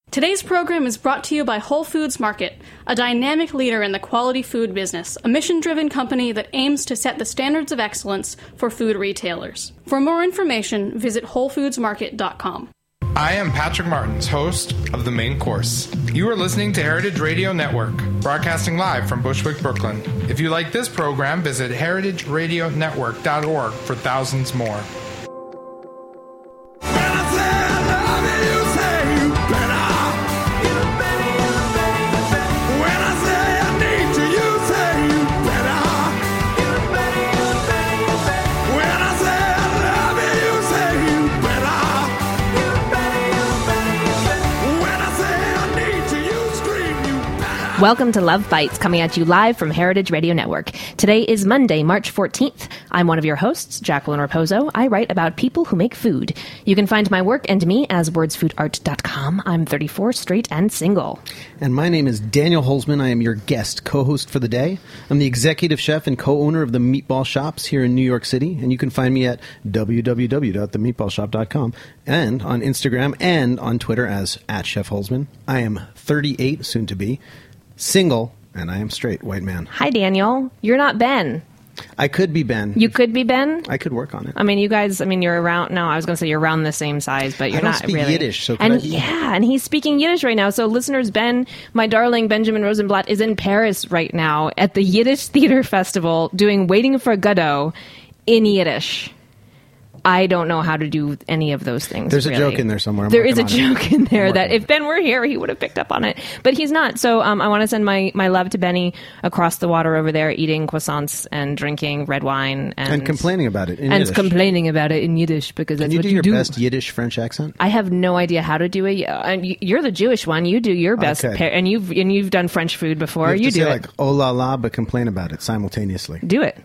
Today's program is brought to you by Whole Foods Market, a dynamic leader in the quality food business, a mission-driven company that aims to set the standards of excellence for food retailers. For more information, visit WholeFoodsMarket.com. I am Patrick Martins, host of The Main Course. You are listening to Heritage Radio Network, broadcasting live from Bushwick, Brooklyn. If you like this program, visit heritageradionetwork.org for thousands more. Welcome to Love Bites, coming at you live from Heritage Radio Network. Today is Monday, March 14th. I'm one of your hosts, Jacqueline Raposo. I write about people who make food. You can find my work and me as wordsfoodart.com. I'm 34, straight, and single. And my name is Daniel Holzman. I am your guest co-host for the day. I'm the executive chef and co-owner of the Meatball Shops here in New York City. And you can find me at www.themeatballshop.com and on Instagram and on Twitter as @ChefHolzman. I am 38, soon to be. Single, and I am straight, white man. Hi, Daniel. You're not Ben. I could be Ben. You could be Ben? I could work on it. I mean, you guys, you're around, no, I was going to say you're around the same size, but you're not really. I don't speak Yiddish, so and he's speaking Yiddish right now. So listeners, Ben, my darling Benjamin Rosenblatt, is in Paris right now at the Yiddish Theater Festival doing Waiting for Godot in Yiddish. I don't know how to do any of those things. There's a joke in there somewhere. There is a joke in there that if Ben were here, he would have picked up on it. But he's not. So I want to send my love to Benny across the water over there, eating croissants and drinking red wine. And complaining about it in Yiddish. And complaining about it in Yiddish, because that's what you do. Can you do your best Yiddish French accent? I have no idea how to do it. You're the Jewish one. You do your best. Okay. And you've done French food before. You do say it. Like, oh la la, but complain about it simultaneously. Do it.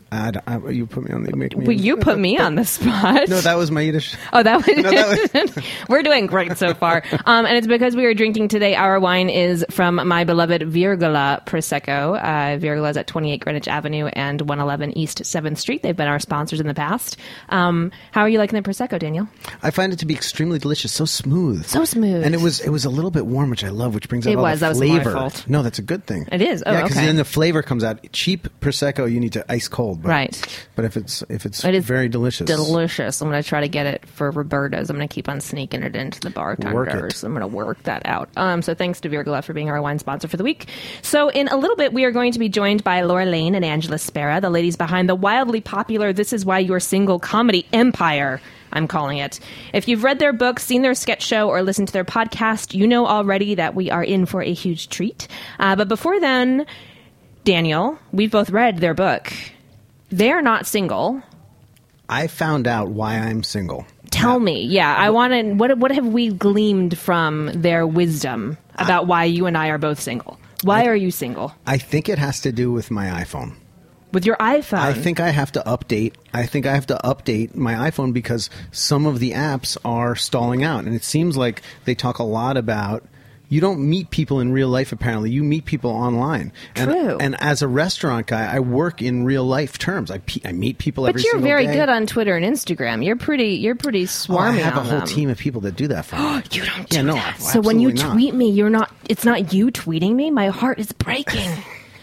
You put me on the you put me on the spot. No, that was my Yiddish. Oh, that was. We're doing great so far, and it's because we are drinking today. Our wine is from my beloved Virgola Prosecco. Virgola is at 28 Greenwich Avenue and 111 East 7th Street. They've been our sponsors in the past. How are you liking the Prosecco, Daniel? I find it to be extremely delicious. So smooth. So smooth. And it was a little bit warm, which I love, which brings out all the flavor. That was my fault. No, that's a good thing. It is. Oh, yeah, because okay. then the flavor comes out. Cheap Prosecco, you need to ice cold. But, right. But if it's very delicious. Delicious. I'm going to try to get it for Roberta's. I'm going to keep on sneaking it into the bartenders. I'm going to work that out. So thanks to Virgola for being our wine sponsor for the week. So in a little bit, we are going to be joined by Laura Lane and Angela Spera, the ladies behind the wildly popular This Is Why You're Single comedy empire, I'm calling it. If you've read their book, seen their sketch show, or listened to their podcast, you know already that we are in for a huge treat. But before then, Daniel, we've both read their book. They're not single. I found out why I'm single. Tell me. Yeah, I want to. What have we gleaned from their wisdom about why you and I are both single? Why are you single? I think it has to do with my iPhone. With your iPhone? I think I have to update. I think I have to update my iPhone because some of the apps are stalling out. And it seems like they talk a lot about you don't meet people in real life, apparently. You meet people online. True. And as a restaurant guy, I work in real life terms. I meet people every single day. But you're very good on Twitter and Instagram. You're pretty swarmy on them. I have a whole team of people that do that for me. You don't do that. No, so when you tweet me, it's not you tweeting me? My heart is breaking.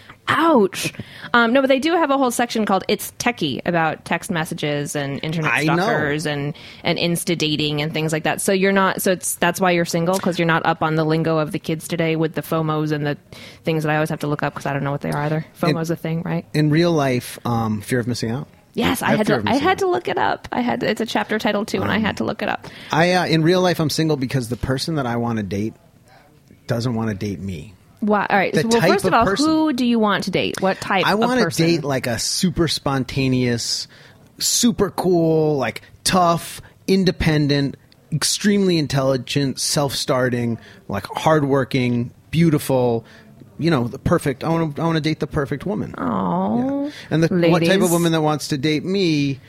Ouch. No, but they do have a whole section called It's Techie about text messages and internet stalkers and Insta dating and things like that. So you're not, that's why you're single, because you're not up on the lingo of the kids today with the FOMOs and the things that I always have to look up because I don't know what they are either. FOMO's a thing, right? In real life, fear of missing out. Yes, I had to look it up. It's a chapter title too, and I had to look it up. In real life, I'm single because the person that I want to date doesn't want to date me. Why? All right. So, first of all, who do you want to date? What type of person? I want to date like a super spontaneous, super cool, like tough, independent, extremely intelligent, self-starting, like hardworking, beautiful, the perfect. I want to date the perfect woman. Oh. Yeah. And what type of woman that wants to date me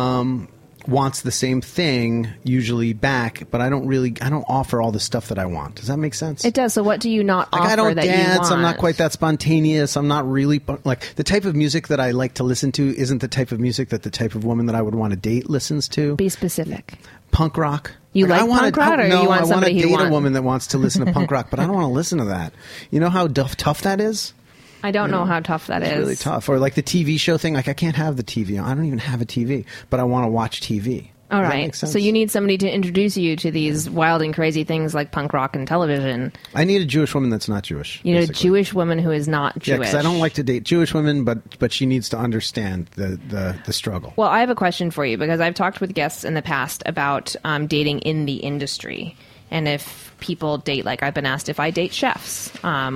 wants the same thing usually back, but I don't offer all the stuff that I want. Does that make sense? It does. So what do you not offer? I don't that dance. You want? I'm not quite that spontaneous. I'm not really like the type of music that I like to listen to isn't the type of music that the type of woman that I would want to date listens to. Be specific. Punk rock. You like punk rock, or you want somebody who I want to date a woman that wants to listen to punk rock, but I don't want to listen to that. You know how tough that is? I don't know how tough that is. It's really tough. Or like the TV show thing. Like I can't have the TV. I don't even have a TV, but I want to watch TV. All right. So you need somebody to introduce you to these wild and crazy things like punk rock and television. I need a Jewish woman that's not Jewish. You need a Jewish woman who is not Jewish. Yeah, because I don't like to date Jewish women, but she needs to understand the struggle. Well, I have a question for you, because I've talked with guests in the past about dating in the industry. And if people date, like I've been asked if I date chefs.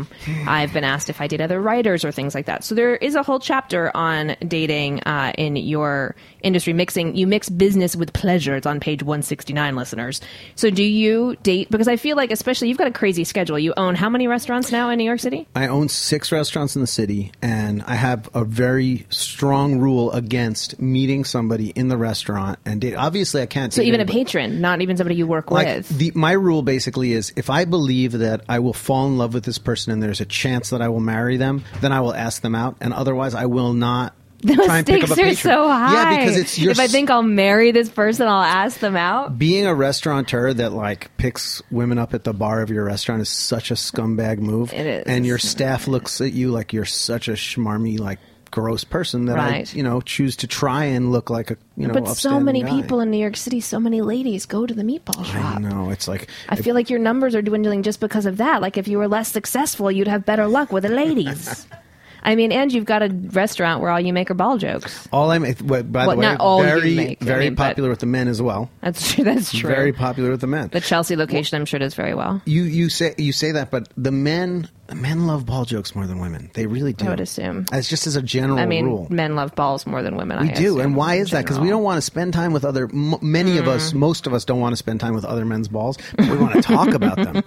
I've been asked if I date other writers or things like that. So there is a whole chapter on dating in your industry. You mix business with pleasure. It's on page 169, listeners. So do you date? Because I feel like, especially, you've got a crazy schedule. You own how many restaurants now in New York City? I own 6 restaurants in the city, and I have a very strong rule against meeting somebody in the restaurant and date. Obviously, I can't. So even a patron, not even somebody you work with. My rule basically is if I believe that I will fall in love with this person and there's a chance that I will marry them, then I will ask them out, and otherwise I will not. Those stakes are so high. Yeah, because it's if I think I'll marry this person, I'll ask them out. Being a restaurateur that like picks women up at the bar of your restaurant is such a scumbag move. It is. And your staff looks at you like you're such a schmarmy, like gross person that I choose to try and look like a But so many guy. People in New York City, so many ladies go to the meatball shop. I know. It's like I feel like your numbers are dwindling just because of that. Like if you were less successful, you'd have better luck with the ladies. I mean, and you've got a restaurant where all you make are ball jokes. All I make, by the way, not all very, you make. very popular with the men as well. That's true. That's true. Very popular with the men. The Chelsea location, I'm sure, does very well. You say that, but the men love ball jokes more than women. They really do. I would assume. As just as a general rule. Men love balls more than women. We do, and why is that? Because we don't want to spend time with other. Many of us, most of us, don't want to spend time with other men's balls. But we want to talk about them.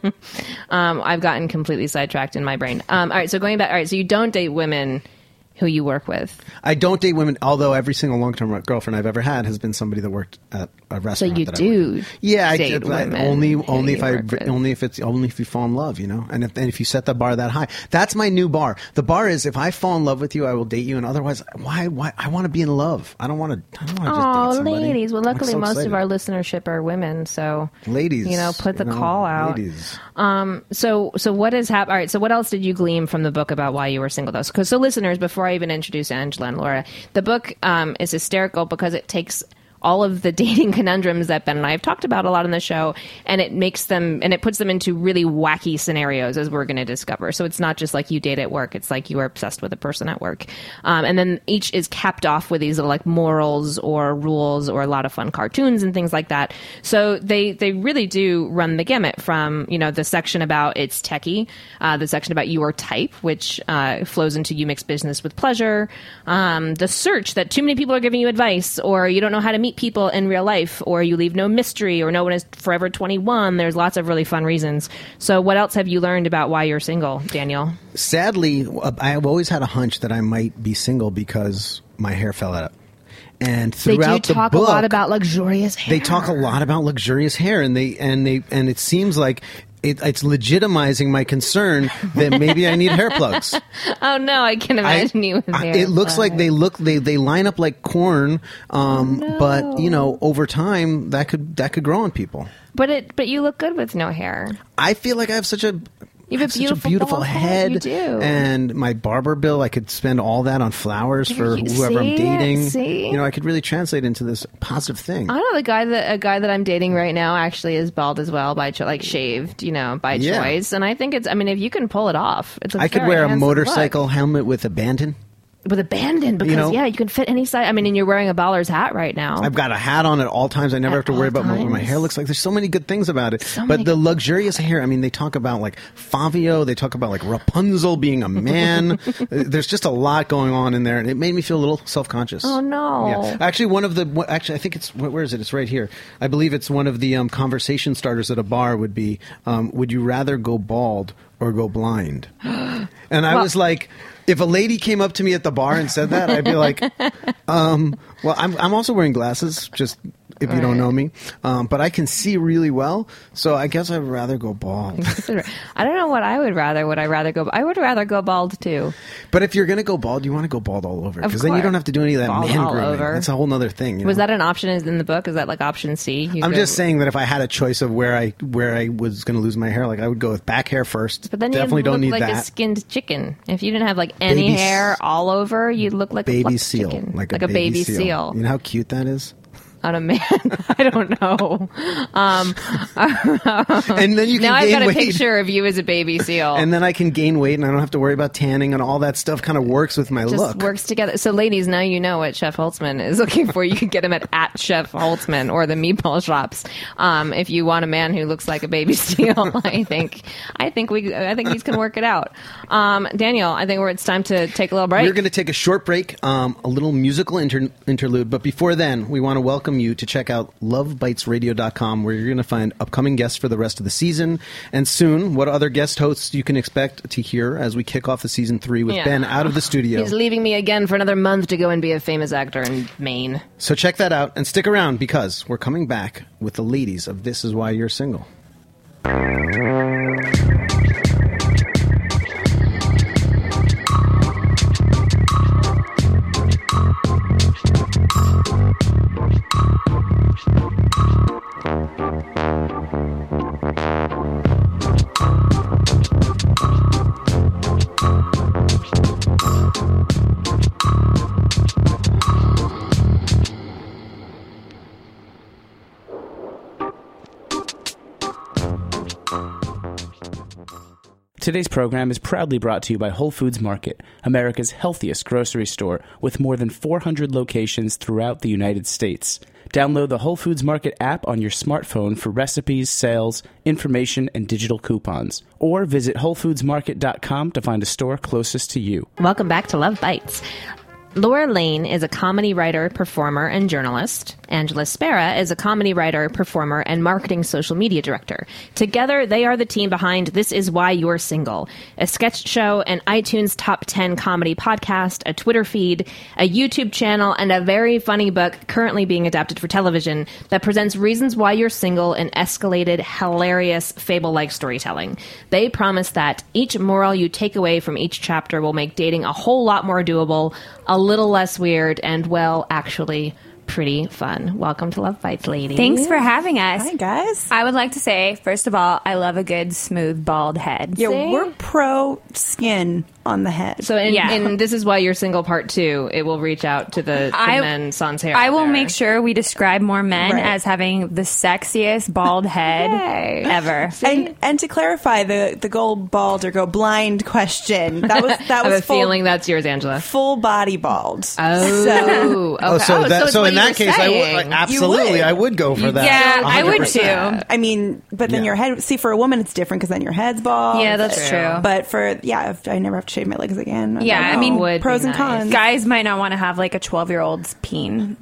I've gotten completely sidetracked in my brain. All right, so going back. All right, so you don't date women who you work with. I don't date women, although every single long-term girlfriend I've ever had has been somebody that worked at a restaurant. So you do, I date women only if you fall in love, and if you set the bar that high. That's my new bar. The bar is if I fall in love with you, I will date you, and otherwise, why? I want to be in love. I don't want to just date somebody. Ladies. Well, luckily most of our listenership are women, so ladies, put the call out. Ladies. So what has happened? All right. So what else did you glean from the book about why you were single, though? Because listeners, before I even introduce Angela and Laura, the book is hysterical because it takes all of the dating conundrums that Ben and I have talked about a lot on the show, and it puts them into really wacky scenarios, as we're going to discover. So it's not just like you date at work; it's like you are obsessed with a person at work, and then each is capped off with these little like morals or rules or a lot of fun cartoons and things like that. So they really do run the gamut from the section about it's techie, the section about your type, which flows into you mix business with pleasure, the search that too many people are giving you advice, or you don't know how to meet people in real life, or you leave no mystery, or no one is forever 21. There's lots of really fun reasons. So what else have you learned about why you're single, Daniel? Sadly, I've always had a hunch that I might be single because my hair fell out. And throughout they do talk the book, a lot about luxurious hair. They talk a lot about luxurious hair, and it seems like it's legitimizing my concern that maybe I need hair plugs. Oh no, I can imagine you with hair. It looks like they line up like corn, but over time that could grow on people. But you look good with no hair. I feel like I have such a beautiful head. You do. And my barber bill, I could spend all that on flowers for whoever I'm dating. See? I could really translate into this positive thing. I know a guy that I'm dating right now actually is bald as well, shaved, by choice. And I think if you can pull it off, I could wear a motorcycle helmet with abandon. With abandon, because you can fit any size. And you're wearing a Baller's hat right now. I've got a hat on at all times. I never have to worry about what my hair looks like. There's so many good things about it. The luxurious hair, they talk about like Fabio, they talk about like Rapunzel being a man. There's just a lot going on in there, and it made me feel a little self-conscious. Oh no! Yeah. Actually, I think it's where is it? It's right here. I believe it's one of the conversation starters at a bar would be, would you rather go bald or go blind? And I was like, if a lady came up to me at the bar and said that, I'd be like, well, I'm also wearing glasses, just if you don't know me. But I can see really well, so I guess I'd rather go bald. I don't know what I would rather. Would I rather go? I would rather go bald too. But if you're going to go bald, you want to go bald all over, because then you don't have to do any of that Bald man all grooming. over. That's a whole other thing. You Was know? that an option in the book? Is that like option C? I'm just saying that if I had a choice of where I was going to lose my hair, like I would go with back hair first. But then definitely you'd don't look need like that. a skinned chicken. If you didn't have like any hair all over, you'd look like a baby fluffed seal, chicken. like a baby seal. You know how cute that is? On a man. I don't know. And then you can now I've gain got a weight. picture of you as a baby seal. And then I can gain weight, and I don't have to worry about tanning, and all that stuff kind of works with my just look. works together. So, ladies, now you know what Chef Holtzman is looking for. You can get him at Chef Holtzman or the meatball shops. If you want a man who looks like a baby seal, I think these can work it out. Daniel, I think it's time to take a little break. We're going to take a short break, a little musical interlude. But before then, we want to welcome you to check out lovebitesradio.com, where you're going to find upcoming guests for the rest of the season, and soon what other guest hosts you can expect to hear as we kick off the season 3 with Ben out of the studio. He's leaving me again for another month to go and be a famous actor in Maine. So check that out and stick around, because we're coming back with the ladies of This Is Why You're Single. Today's program is proudly brought to you by Whole Foods Market, America's healthiest grocery store with more than 400 locations throughout the United States. Download the Whole Foods Market app on your smartphone for recipes, sales, information, and digital coupons. Or visit WholeFoodsMarket.com to find a store closest to you. Welcome back to Love Bites. Laura Lane is a comedy writer, performer, and journalist. Angela Spera is a comedy writer, performer, and marketing social media director. Together, they are the team behind This Is Why You're Single, a sketch show, an iTunes Top 10 comedy podcast, a Twitter feed, a YouTube channel, and a very funny book currently being adapted for television that presents reasons why you're single in escalated, hilarious, fable-like storytelling. They promise that each moral you take away from each chapter will make dating a whole lot more doable, a little less weird, and, well, actually pretty fun. Welcome to Love Bites, ladies. Thanks for having us. Hi, guys. I would like to say, first of all, I love a good, smooth, bald head. Yeah, See? we're pro skin on the head. So in This Is Why You're Single Part 2, it will reach out to the men sans hair. I will there. make sure we describe more men Right. as having the sexiest bald head Yay. ever. And to clarify, the go bald or go blind question, that was I have a full, feeling that's yours, Angela. full body bald. Oh, okay. So it's what in you that were case, saying. absolutely, I would go for that. Yeah, I would 100%. too. I mean, but then Yeah. your head. See, for a woman, it's different because then your head's bald. Yeah, that's true. But I never have to shave my legs again. Yeah, I mean, would pros be and nice. cons. Guys might not want to have like a 12-year-old's peen.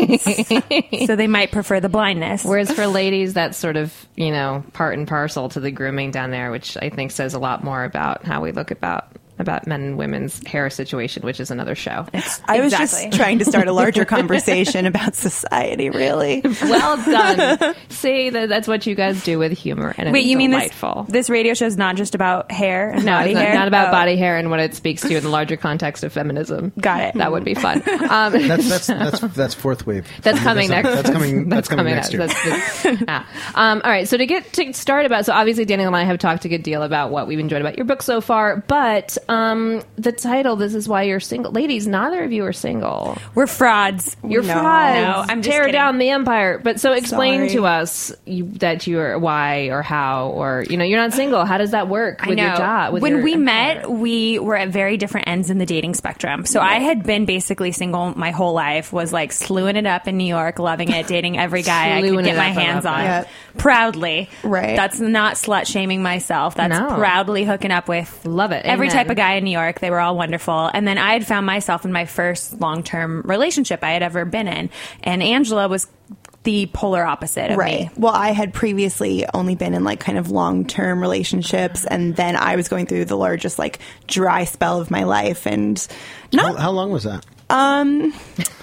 So they might prefer the blindness. Whereas for ladies, that's sort of, part and parcel to the grooming down there, which I think says a lot more about how we look about men and women's hair situation, which is another show. I was Exactly. just trying to start a larger conversation about society, really. Well done. See, that's what you guys do with humor, and Wait, it's you mean delightful. this radio show is not just about hair and No, body it's hair? not about Oh. body hair and what it speaks to in the larger context of feminism. Got it. That would be fun. That's fourth wave. That's coming next. That's coming next year. All right. So to get to start so obviously Daniel and I have talked a good deal about what we've enjoyed about your book so far, but the title, This Is Why You're Single. Ladies, neither of you are single. We're frauds. You're No. frauds. No, I'm just Tear kidding. down the empire. But so explain Sorry. to us that you are why or how, or you're not single. How does that work with your job? with When your we empire? met, we were at very different ends in the dating spectrum. So I had been basically single my whole life, was like slewing it up in New York, loving it, dating every guy I Slewing could get it my up, I hands love on. that. Proudly. Right. That's not slut shaming myself. That's No. proudly hooking up with Love it. every Amen. type of guy in New York. They were all wonderful. And then I had found myself in my first long-term relationship I had ever been in. And Angela was the polar opposite of Right. me. Well, I had previously only been in like kind of long-term relationships, and then I was going through the largest like dry spell of my life, and not How long was that?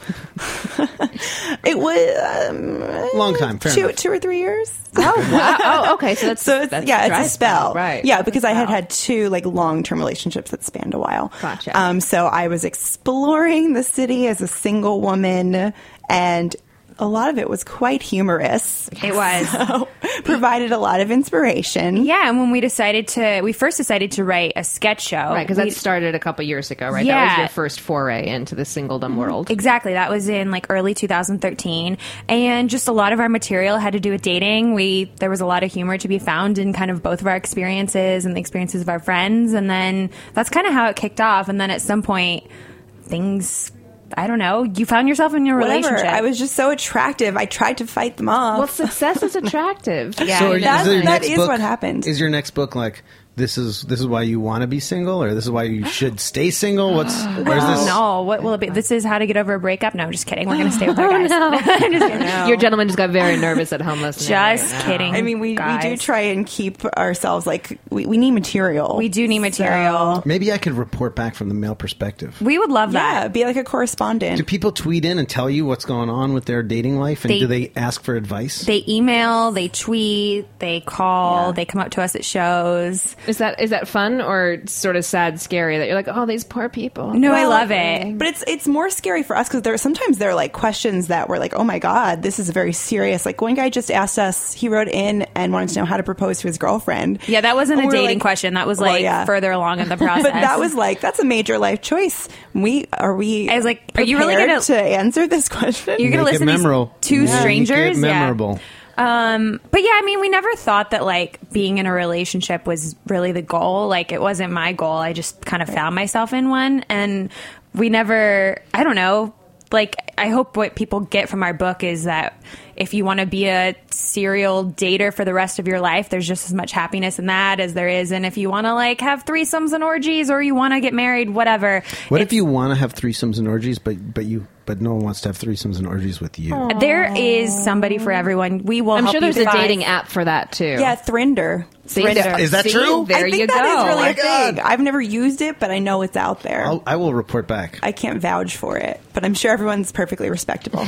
It was long time. Fair enough. 2 or 3 years. Oh, wow. Oh, okay. So that's It's dry a spell, right? Yeah, because I Spell. had 2 like long-term relationships that spanned a while. Gotcha. So I was exploring the city as a single woman, and a lot of it was quite humorous. It was. So, provided a lot of inspiration. Yeah, and when we first decided to write a sketch show. Right, because that started a couple years ago, right? Yeah. That was your first foray into the singledom world. Exactly. That was in like early 2013. And just a lot of our material had to do with dating. There was a lot of humor to be found in kind of both of our experiences and the experiences of our friends. And then that's kind of how it kicked off. And then at some point, I don't know, you found yourself in your relationship. I was just so attractive. I tried to fight them off. Well, success is attractive. Yeah. So that is what happened. Is your next book like this is why you want to be single, or this is why you should stay single? Where's this? No, what will it be? This is how to get over a breakup? No, I'm just kidding. We're going to stay with our guys. I'm just kidding. Your gentleman just got very nervous at home listening. Just right now. kidding. I mean, we do guys. try and keep ourselves like we need material. We do need material. Maybe I could report back from the male perspective. We would love that. Yeah, be like a correspondent. Do people tweet in and tell you what's going on with their dating life, and do they ask for advice? They email, they tweet, they call, they come up to us at shows. Is that fun or sort of sad, scary that you're like, oh, these poor people? No, I love it. But it's more scary for us because sometimes there are like questions that were like, oh my God, this is very serious. Like one guy just asked us, he wrote in and wanted to know how to propose to his girlfriend. Yeah, that wasn't And a we were dating like, question. That was well, like yeah. further along in the process. But that was like, that's a major life choice. I was like, are you really prepared gonna- to answer this question? You're going to Make it listen to memorable. these two Yeah, strangers? make it memorable. But yeah, I mean, we never thought that like being in a relationship was really the goal. Like it wasn't my goal. I just kind of found myself in one, and we never, I don't know, like I hope what people get from our book is that if you want to be a serial dater for the rest of your life, there's just as much happiness in that as there is. And if you want to like have threesomes and orgies, or you want to get married, whatever. What if you want to have threesomes and orgies, but no one wants to have threesomes and orgies with you? There is somebody for everyone. We will. I'm help sure there's you a find- dating app for that too. Yeah, Thrinder. See, Thrinder. Is that See? true? There I think you that go. is really my a thing. God. I've never used it, but I know it's out there. I will report back. I can't vouch for it, but I'm sure everyone's perfectly respectable.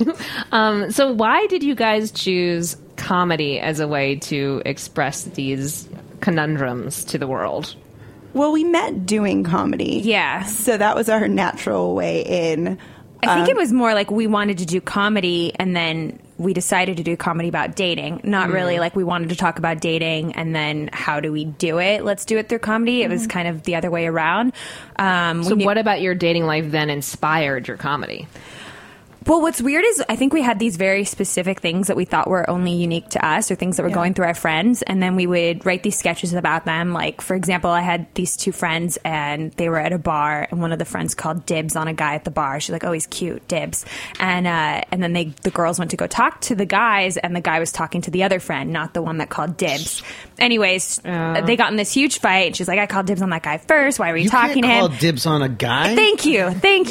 So why did you guys choose comedy as a way to express these conundrums to the world? Well, we met doing comedy. Yeah. So that was our natural way in. I think it was more like we wanted to do comedy, and then we decided to do comedy about dating. Not really like we wanted to talk about dating, and then how do we do it? Let's do it through comedy. It was kind of the other way around. So what about your dating life then inspired your comedy? Well, what's weird is I think we had these very specific things that we thought were only unique to us, or things that were going through our friends, and then we would write these sketches about them. Like, for example, I had these two friends, and they were at a bar, and one of the friends called dibs on a guy at the bar. She's like, "Oh, he's cute, dibs." And then the girls went to go talk to the guys, and the guy was talking to the other friend, not the one that called dibs. Anyways, they got in this huge fight. And she's like, "I called dibs on that guy first. Why were you talking can't to call him?" dibs on a guy. Thank you.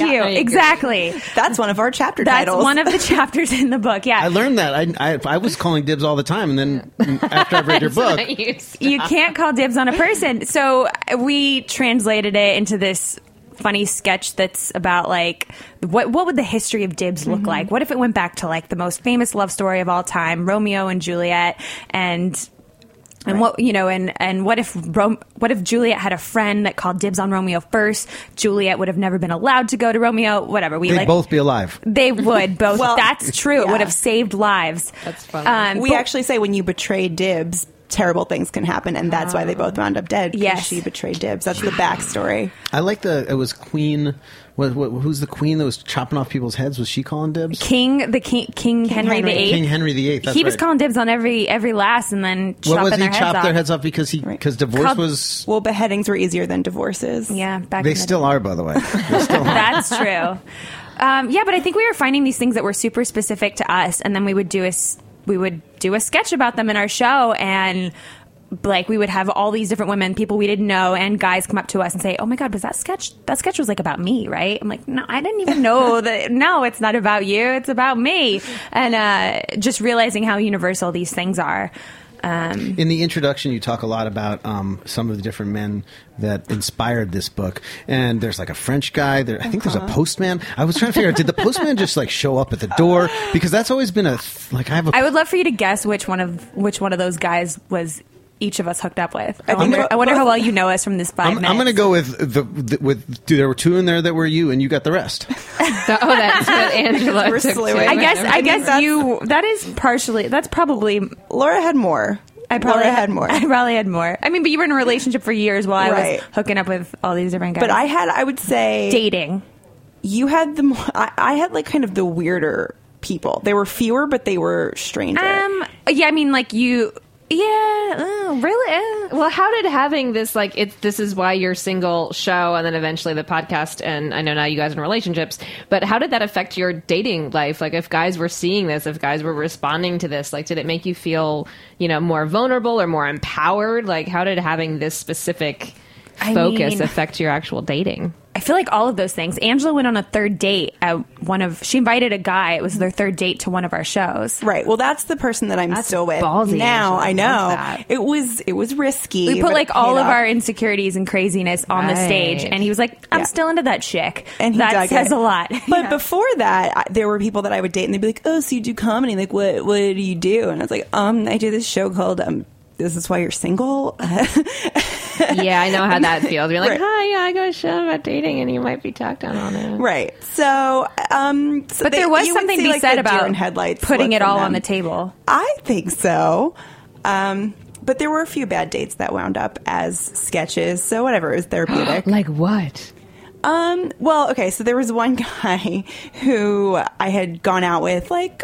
Exactly. That's one of our chapter That's titles. one of the chapters in the book. Yeah. I learned that. I was calling dibs all the time, and then after I read your book, You can't call dibs on a person. So we translated it into this funny sketch that's about like what would the history of dibs look like? What if it went back to like the most famous love story of all time, Romeo and Juliet, and what and what if Juliet had a friend that called dibs on Romeo first? Juliet would have never been allowed to go to Romeo. Whatever. they'd both be alive. They would both. Well, that's true. It yeah. would have saved lives. That's funny. We actually say when you betray dibs, terrible things can happen, and that's why they both wound up dead. 'Cause Yes. she betrayed dibs. That's the backstory. I like it was Queen. Who's the queen that was chopping off people's heads? Was she calling dibs? King Henry VIII. King Henry VIII. That's He was right. calling dibs on every lass, and then What was chopping he their heads chopped off. their heads off because divorce Called- was. Well, beheadings were easier than divorces. Yeah, back They in the still day. are, by the way. They still are. That's true. Yeah, but I think we were finding these things that were super specific to us, and then we would do a sketch about them in our show, and like we would have all these different women, people we didn't know, and guys come up to us and say, "Oh my God, was that sketch was like about me, right?" I'm like, "No, I didn't even know that. No, it's not about you. It's about me." And just realizing how universal these things are. In the introduction, you talk a lot about some of the different men that inspired this book. And there's like a French guy. I think there's a postman. I was trying to figure out, did the postman just like show up at the door? Because that's always been I would love for you to guess which one of those guys was each of us hooked up with. I wonder how well you know us from this 5 minutes. I'm going to go with there were 2 in there that were you, and you got the rest. That's what Angela took too. I guess that's probably Laura had more. I probably had more. I mean, but you were in a relationship for years while I was hooking up with all these different guys. But I would say dating. You had the more, I had like kind of the weirder people. They were fewer, but they were stranger. Yeah, I mean, like you. Yeah, really? Well, how did having this, like, this is why you're single show and then eventually the podcast, and I know now you guys are in relationships, but how did that affect your dating life? Like, if guys were seeing this, if guys were responding to this, like, did it make you feel, more vulnerable or more empowered? Like, how did having this specific focus affect your actual dating? I feel like all of those things. Angela went on a third date at she invited a guy. It was their third date to one of our shows. Right. Well, that's the person that I'm still with ballsy, now. Angela. I know it was risky. We put like all of our insecurities and craziness on the stage, and he was like, "I'm still into that chick," and that says a lot. But before that, there were people that I would date, and they'd be like, "Oh, so you do comedy? Like, what do you do?" And I was like, I do this show called Is This Why You're Single?" Yeah, I know how that feels. You're like, "Hi, yeah, I got a show about dating," and you might be talked down on it. Right. So, but there was something to be said about putting it all on the table. I think so. But there were a few bad dates that wound up as sketches. So whatever, it was therapeutic. Like what? Well, okay, so there was one guy who I had gone out with like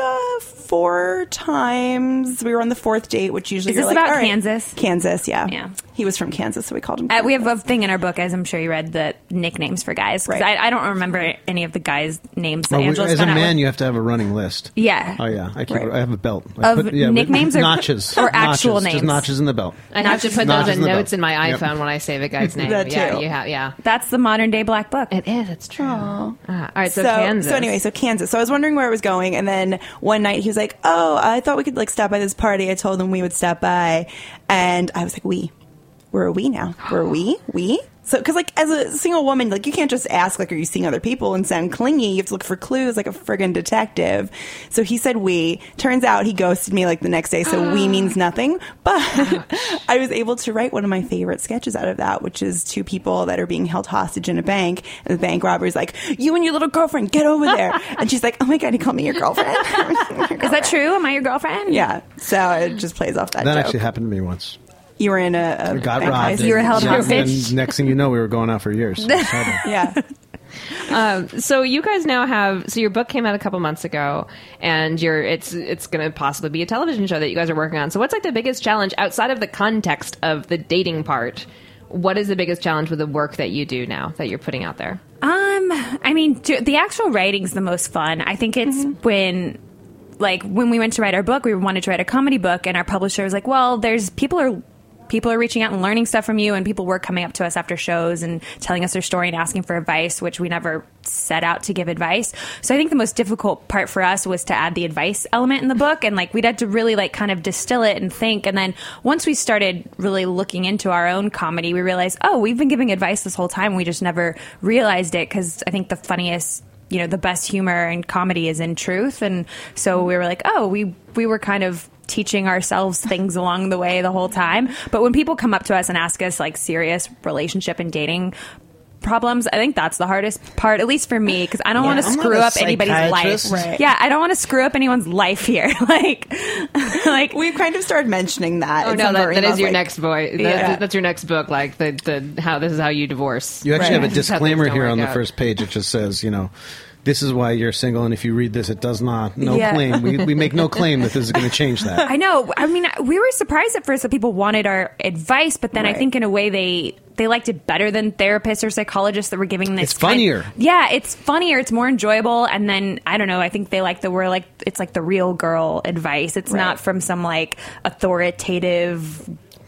4 times. We were on the 4th date, which usually is this you're about like, Kansas? Kansas, yeah. Yeah. He was from Kansas, so we called him Kansas. We have a thing in our book, as I'm sure you read, the nicknames for guys. Right. I don't remember any of the guys' names that Angela's as a man, you have to have a running list. Yeah. Oh, yeah. I have a belt. Of nicknames or notches. Or actual names? Just notches in the belt. I have to put those in notes in my iPhone when I save a guy's name. That too. Yeah. That's the modern day black book. It is. It's true. All right, so Kansas. Kansas. So Kansas. So I was wondering where I was going, and then one night he was like, "Oh, I thought we could like stop by this party." I told him we would stop by, and I was like, where are we now? Where are we? So, because like as a single woman, like you can't just ask like, "Are you seeing other people?" and sound clingy. You have to look for clues like a friggin' detective. So he said we. Turns out he ghosted me like the next day. So we means nothing. But I was able to write one of my favorite sketches out of that, which is 2 people that are being held hostage in a bank, and the bank robber is like, "You and your little girlfriend, get over there." And she's like, "Oh my god, he called me your girlfriend." Is that true? Am I your girlfriend? Yeah. So it just plays off that. That joke. actually happened to me once. You were in a got robbed. You were held hostage. And next thing you know, we were going out for years. Yeah. So you guys now have. So your book came out a couple months ago, and it's going to possibly be a television show that you guys are working on. So what's like the biggest challenge outside of the context of the dating part? What is the biggest challenge with the work that you do now that you're putting out there? I mean, the actual writing's the most fun. I think it's when we went to write our book, we wanted to write a comedy book, and our publisher was like, "Well, people are reaching out and learning stuff from you, and people were coming up to us after shows and telling us their story and asking for advice," which we never set out to give advice. So I think the most difficult part for us was to add the advice element in the book, and we'd had to really kind of distill it and think. And then once we started really looking into our own comedy, we realized, we've been giving advice this whole time. We just never realized it, because I think the funniest, the best humor and comedy is in truth. And so we were like, we were kind of teaching ourselves things along the way the whole time. But when people come up to us and ask us serious relationship and dating problems, I think that's the hardest part, at least for me, because I don't want to screw up anybody's life. Right. Yeah, I don't want to screw up anyone's life here. We've kind of started mentioning that. Oh no, that is your next boy. That's your next book. Like how this is how you divorce. You actually have a disclaimer here on the first page. It just says, "This is why you're single, and if you read this, it does not. Claim. We make no claim that this is going to change that." I know. I mean, we were surprised at first that people wanted our advice, but then I think in a way they liked it better than therapists or psychologists that were giving this. It's funnier. It's funnier. It's more enjoyable. And then, I don't know, I think they like it's like the real girl advice. It's not from some authoritative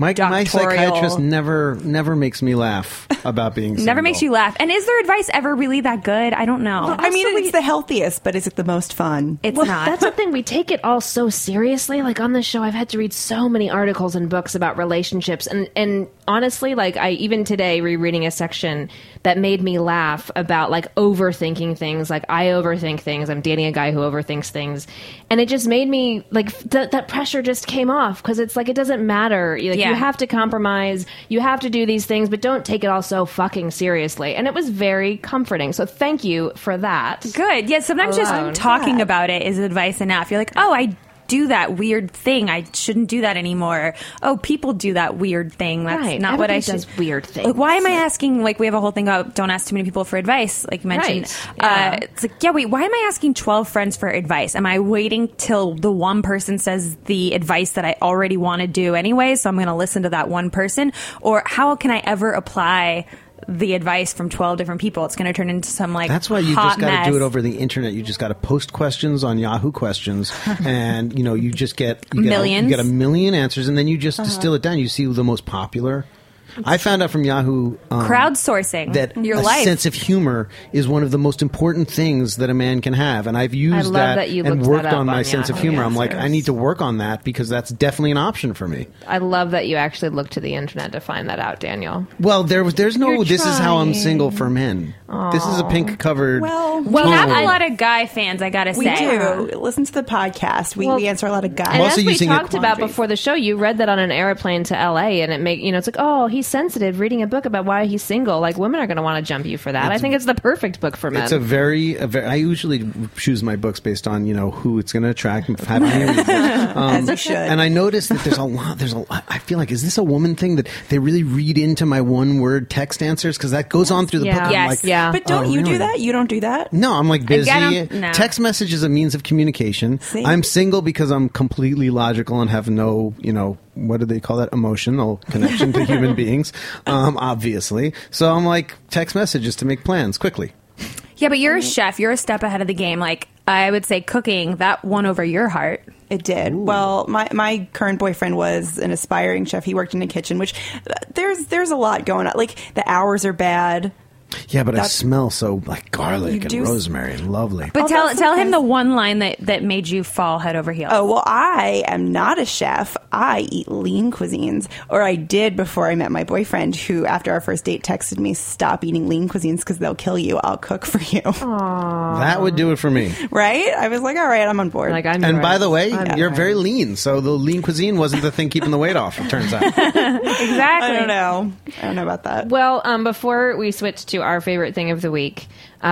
My doctoral. psychiatrist never makes me laugh about being single. Never makes you laugh. And is their advice ever really that good? I don't know. I mean, it's the healthiest, but is it the most fun? It's not. That's the thing. We take it all so seriously. Like on this show, I've had to read so many articles and books about relationships. And honestly, like I even today rereading a section that made me laugh about like overthinking things. Like I overthink things. I'm dating a guy who overthinks things. And it just made me like that pressure just came off because it's like it doesn't matter. Like, you have to compromise. You have to do these things, but don't take it all so fucking seriously. And it was very comforting. So thank you for that. Good. Yeah, sometimes just talking about it is advice enough. You're like, oh, I do that weird thing. I shouldn't do that anymore. Oh, people do that weird thing. That's right. not Everybody what I should. Does weird things. Like, why am I asking? Like, we have a whole thing about don't ask too many people for advice. Like you mentioned, Right. It's like, yeah, wait. Why am I asking 12 friends for advice? Am I waiting till the one person says the advice that I already want to do anyway? So I'm going to listen to that one person. Or how can I ever apply the advice from 12 different people? It's going to turn into some like That's why you hot just got to mess. do it over the internet. You just got to post questions on Yahoo Questions, and you just get Millions. You get a million answers, and then you just distill it down. You see the most popular. I found out from Yahoo Crowdsourcing that your a life. sense of humor is one of the most important things that a man can have, and I've used love that you and looked worked that up on my on sense of Yahoo humor. I'm like, Answers. I need to work on that because that's definitely an option for me. I love that you actually looked to the internet to find that out, Daniel. Well, there's no. You're This is how I'm trying. single for men. This is a pink covered. Well, We have tone. a lot of guy fans, I gotta we say. do. Listen to the podcast. We answer a lot of guys. And Also as we using it talked about quandaries. before the show, you read that on an airplane to LA, and it's like, oh, he's sensitive reading a book about why he's single. Like, women are going to want to jump you for that. I think it's the perfect book for men. It's a very. I usually choose my books based on who it's going to attract and have me read it. As you should. And I noticed that there's a lot. I feel like, is this a woman thing that they really read into my one word text answers because that goes on through the Yeah. book? I'm Yes. like, Yeah. But don't oh, you do really? that? You don't do that? No, I'm like busy. No. Text message is a means of communication. See? I'm single because I'm completely logical and have no, what do they call that? Emotional connection to human beings, obviously. So I'm like, text messages to make plans quickly. Yeah, but you're a chef. You're a step ahead of the game. Like, I would say cooking, that won over your heart. It did. Well, my current boyfriend was an aspiring chef. He worked in a kitchen, which there's a lot going on. Like, the hours are bad. Yeah, but I That's- smell so like garlic You and do- rosemary and lovely. But tell that's him okay. the one line that made you fall head over heels. Oh, well, I am not a chef. I eat lean cuisines. Or I did before I met my boyfriend, who, after our first date, texted me, stop eating lean cuisines because they'll kill you. I'll cook for you. That would do it for me. Right? I was like, all right, I'm on board. Like, I'm And by yours. the way, I'm you're yours. very lean, so the lean cuisine wasn't the thing keeping the weight off, it turns out. Exactly. I don't know. I don't know about that. Well, before we switch to our favorite thing of the week,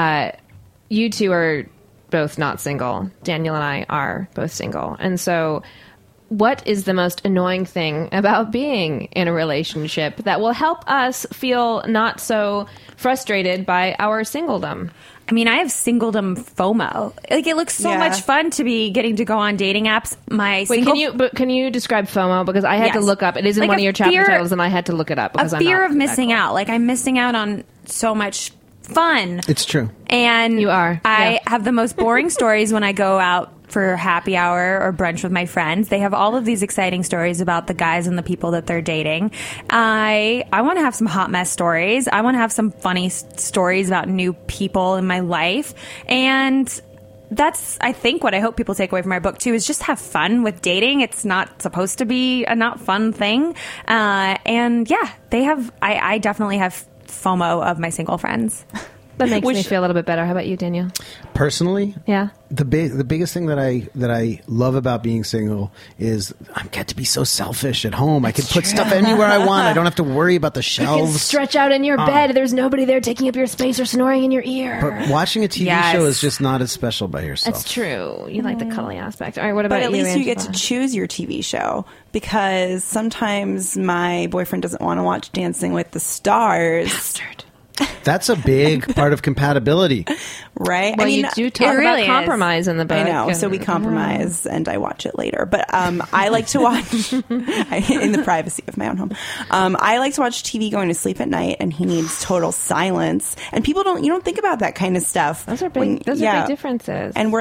you two are both not single. Daniel and I are both single. And so what is the most annoying thing about being in a relationship that will help us feel not so frustrated by our singledom? I mean, I have singledom FOMO. Like, it looks so Yeah. much fun to be getting to go on dating apps. My Wait, single can you describe FOMO? Because I had to Yes. look up. It is in Like one a of your chapter fear- titles, and I had to look it up because a I'm fear not of that missing cool. out. Like, I'm missing out on so much fun. It's true. And You are, I yeah. have the most boring stories when I go out for happy hour or brunch with my friends. They have all of these exciting stories about the guys and the people that they're dating. I want to have some hot mess stories. I want to have some funny stories about new people in my life. And that's, I think, what I hope people take away from my book too, is just have fun with dating. It's not supposed to be a not fun thing. And yeah, I definitely have FOMO of my single friends. That makes me feel a little bit better. How about you, Daniel? Personally, Yeah. the biggest thing that I love about being single is I get to be so selfish at home. I can put stuff anywhere I want. I don't have to worry about the You can shelves. stretch out in your bed. There's nobody there taking up your space or snoring in your ear. But watching a TV Yes. show is just not as special by yourself. That's true. You like the cuddly aspect. All right, what about But at you, least you get Angela? to choose your TV show, because sometimes my boyfriend doesn't want to watch Dancing with the Stars. Bastard. That's a big part of compatibility. Right? Well, you do talk really about is. compromise in the book. I know, so we and- compromise, and I watch it later. But I like to watch in the privacy of my own home. I like to watch TV going to sleep at night, and he needs total silence. And you don't think about that kind of stuff. Those are big. Those are big differences. And we're like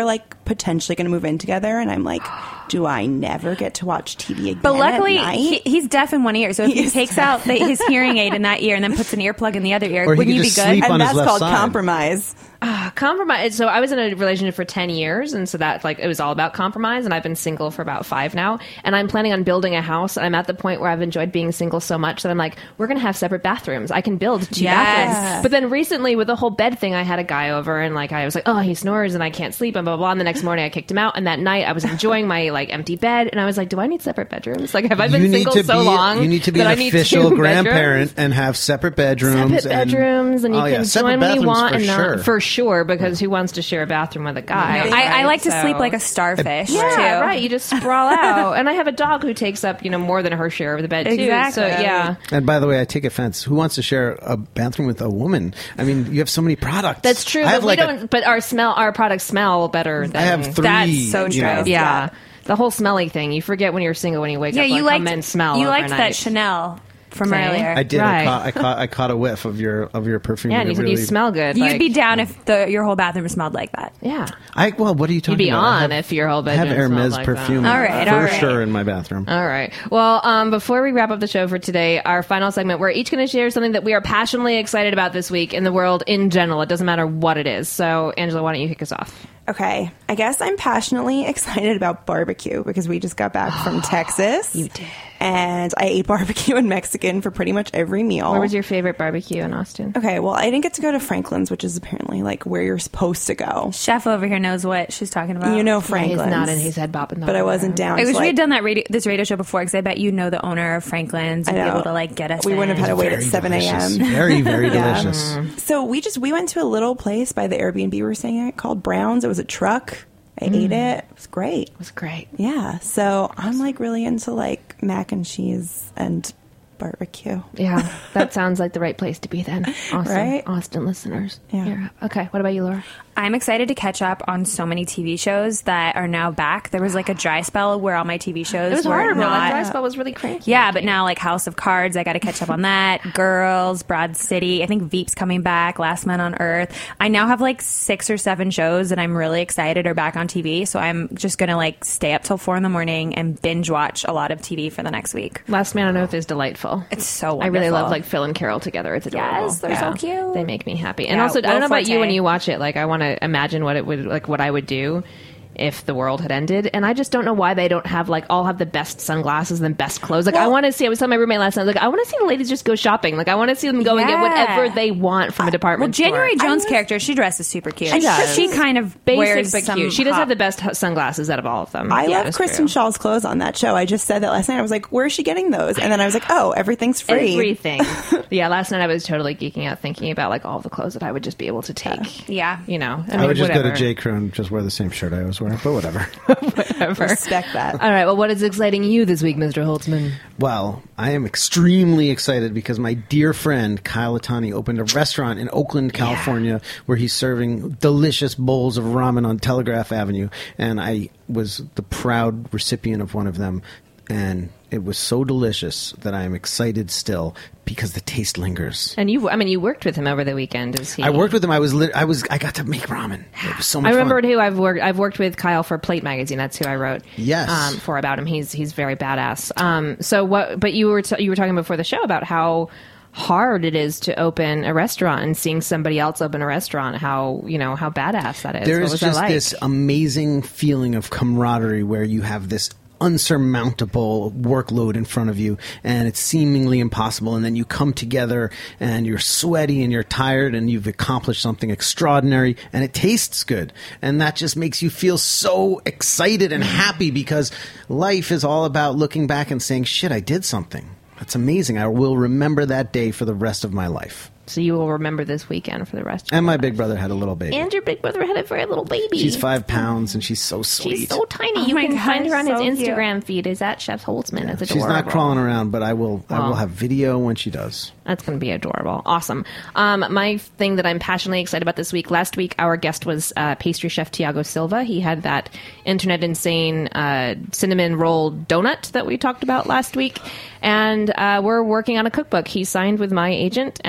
potentially going to move in together, and I'm like, do I never get to watch TV again? But luckily, at night? he's deaf in one ear, so if he takes out his hearing aid in that ear and then puts an earplug in the other ear, Or he wouldn't could you be just good? sleep on and his that's left called side. compromise. Compromise. So I was in a relationship for 10 years, and so that like it was all about compromise, and I've been single for about 5 now, and I'm planning on building a house, and I'm at the point where I've enjoyed being single so much that I'm like, we're gonna have separate bathrooms. I can build 2 bathrooms. But then recently with the whole bed thing, I had a guy over, and like I was like, oh, he snores and I can't sleep and blah blah blah, and the next morning I kicked him out, and that night I was enjoying my like empty bed, and I was like, do I need separate bedrooms? Like, have I been single so long? You need to be that an I need official 2 grandparent bedrooms? and have separate bedrooms. Separate bedrooms, and you can join when you want, and not for sure, because who wants to share a bathroom with a guy? No, I like to sleep like a starfish, yeah, too. right. You just sprawl out, and I have a dog who takes up more than her share of the bed too. Exactly. So yeah. And by the way, I take offense. Who wants to share a bathroom with a woman? I mean, you have so many products. That's true, I have but we like don't. But our products smell better. Than, I have 3. That's so true. Yeah. The whole smelly thing. You forget when you're single when you wake up. You like, liked how men smell. You liked overnight. that Chanel from Okay. earlier. I did. Right. I caught a whiff of your perfume. Yeah, and you said you smell good. You'd like- be down if your whole bathroom smelled like that. Yeah. Well, what are you talking You'd be about? on if your whole I have bedroom smelled Hermes like perfume. that. All right, for all right. sure in my bathroom. All right. Well, before we wrap up the show for today, our final segment, we're each going to share something that we are passionately excited about this week in the world in general. It doesn't matter what it is. So, Angela, why don't you kick us off? Okay, I guess I'm passionately excited about barbecue because we just got back from Texas. You did. And I ate barbecue and Mexican for pretty much every meal. Where was your favorite barbecue in Austin? Okay, well, I didn't get to go to Franklin's, which is apparently like where you're supposed to go. Chef over here knows what she's talking about. You know He's Franklin's. nodding his head bopping. But I wasn't down. I wish to, we had like- done that this radio show before, because I bet you know the owner of Franklin's and be I know. able to like get us. We wouldn't have had to wait at Very 7 delicious. a.m. Very, very Yeah. delicious. So we went to a little place by the Airbnb we were staying at called Brown's. It was a truck. I ate it. It was great. It was great. Yeah. So I'm like really into like mac and cheese and barbecue. Yeah, that sounds like the right place to be then. Awesome. Right? Austin listeners. Yeah. Okay, what about you, Laura? I'm excited to catch up on so many TV shows that are now back. There was like a dry spell where all my TV shows It was were horrible. not. That dry spell was really cranky. Yeah, but now like House of Cards, I got to catch up on that. Girls, Broad City. I think Veep's coming back. Last Man on Earth. I now have like 6 or 7 shows that I'm really excited are back on TV. So I'm just gonna like stay up till 4 a.m. and binge watch a lot of TV for the next week. Last Man on Earth is delightful. It's so wonderful. I really love like Phil and Carol together. It's adorable. Yes, they're so cute. They make me happy. And Yeah, also, I don't know Will about you Forte. when you watch it. Like, I want to imagine what it would like, what I would do if the world had ended. And I just don't know why they don't have like all have the best sunglasses and the best clothes. Like, I want to see. I was telling my roommate last night. Like, I want to see the ladies just go shopping. Like, I want to see them go and get Yeah. whatever they want from a Well, department store. January Jones' character, she dresses super cute. She does. She kind of Basic wears but some cute. She does hot- have the best sunglasses out of all of them. I Yeah, love it's Kristen true. Shaw's clothes on that show. I just said that last night. I was like, where is she getting those? And then I was like, oh, everything's free. Everything. Yeah, last night I was totally geeking out thinking about like all the clothes that I would just be able to take. Yeah. You know, I would just whatever. go to J. Crew and just wear the same shirt I always wear, but whatever. Whatever. Respect that. All right. Well, what is exciting you this week, Mr. Holtzman? Well, I am extremely excited because my dear friend Kyle Latani opened a restaurant in Oakland, California, where he's serving delicious bowls of ramen on Telegraph Avenue, and I was the proud recipient of one of them, and it was so delicious that I am excited still because the taste lingers. And you worked with him over the weekend. Is he? I worked with him. I got to make ramen. It was so much I fun. remembered who I've worked with Kyle for Plate Magazine. That's who I wrote. Yes. For about him. He's very badass. So what? But you were talking before the show about how hard it is to open a restaurant, and seeing somebody else open a restaurant, how badass that is. There What is was just that like? this amazing feeling of camaraderie where you have this unsurmountable workload in front of you and it's seemingly impossible, and then you come together and you're sweaty and you're tired and you've accomplished something extraordinary and it tastes good, and that just makes you feel so excited and happy because life is all about looking back and saying, shit, I did something. That's amazing. I will remember that day for the rest of my life. So you will remember this weekend for the rest of And your my life. big brother had a little baby. And your big brother had a very little baby. She's 5 pounds and she's so sweet. She's so tiny. Oh You my can gosh, find her on his so cute. Instagram feed. Is at Chef Holtzman. It's adorable. She's not crawling around, but I will have video when she does. That's going to be adorable. Awesome. My thing that I'm passionately excited about this week. Last week, our guest was pastry chef Tiago Silva. He had that internet insane cinnamon roll donut that we talked about last week. And we're working on a cookbook. He signed with my agent, and I'm very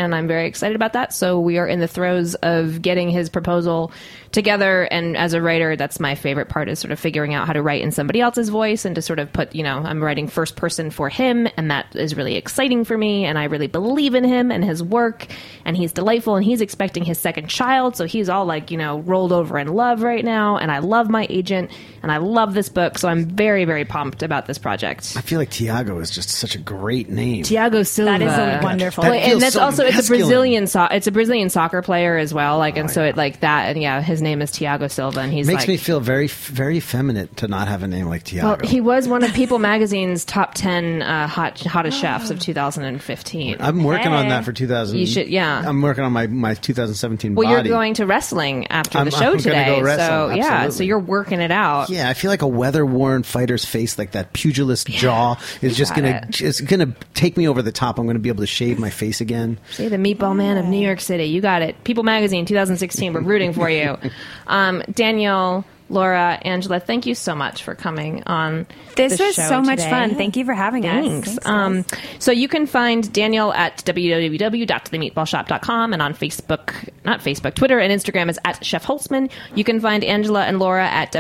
excited about that. So we are in the throes of getting his proposal together. And as a writer, that's my favorite part, is sort of figuring out how to write in somebody else's voice and to sort of put, I'm writing first person for him. And that is really exciting for me. And I really believe in him and his work. And he's delightful. And he's expecting his second child. So he's all like, rolled over in love right now. And I love my agent. And I love this book. So I'm very, very pumped about this project. I feel like Tiago is just such a great name. Tiago Silva. That is a wonderful That name. And that's so also, it's a masculine. Brazilian soccer player as well. So it like that. And yeah, his name is Tiago Silva. And he's Makes like, me feel very, very effeminate to not have a name like Tiago. well, he was one of People Magazine's top 10 hottest chefs of 2015. I'm working on that for 2000. You should, yeah. I'm working on my 2017 Well, body. you're going to wrestling after I'm the show gonna today. go wrestle, so yeah, absolutely. so you're working it out. Yeah, I feel like a weather-worn fighter's face, like that pugilist jaw, is just gonna take me over the top. I'm gonna be able to shave my face again. See, the Meatball Man of New York City. You got it. People Magazine 2016. We're rooting for you. Daniel, Laura, Angela, thank you so much for coming on This the was show so much today. fun. Thank you for having Thanks. us. Thanks, guys. So you can find Daniel at www.themeatballshop.com and on Twitter and Instagram is at Chef Holtzman. You can find Angela and Laura at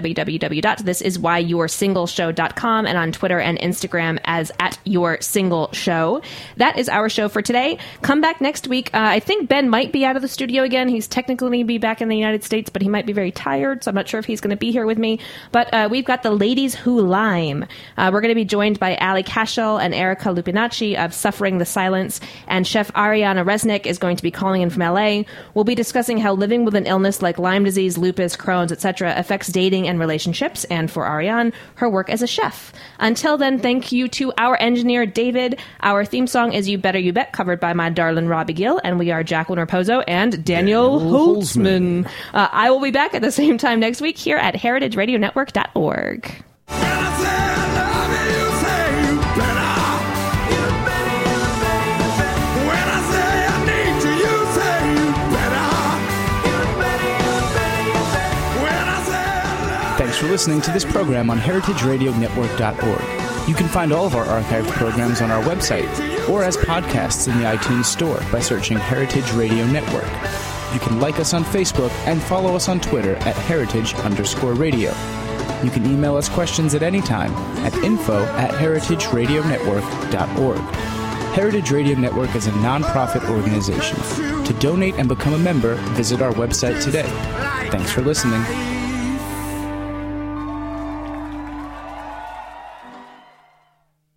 www.thisiswhyyoursingleshow.com and on Twitter and Instagram as at Your Single Show. That is our show for today. Come back next week. I think Ben might be out of the studio again. He's technically going to be back in the United States, but he might be very tired, so I'm not sure if he's going to be here with me. But we've got the Ladies Who Lime. We're going to be joined by Ali Cashel and Erica Lupinacci of Suffering the Silence, and Chef Ariana Resnick is going to be calling in from LA. We'll be discussing how living with an illness like Lyme disease, lupus, Crohn's, etc. affects dating and relationships, and for Ariane, her work as a chef. Until then, thank you to our engineer, David. Our theme song is You Better You Bet, covered by my darling Robbie Gill, and we are Jacqueline Raposo and Daniel Holtzman. I will be back at the same time next week here at heritageradionetwork.org. Thanks for listening to this program on heritageradionetwork.org. You can find all of our archived programs on our website or as podcasts in the iTunes Store by searching Heritage Radio Network. You can like us on Facebook and follow us on Twitter at @heritage_radio. You can email us questions at any time at info@heritageradionetwork.org. Heritage Radio Network is a non-profit organization. To donate and become a member, visit our website today. Thanks for listening.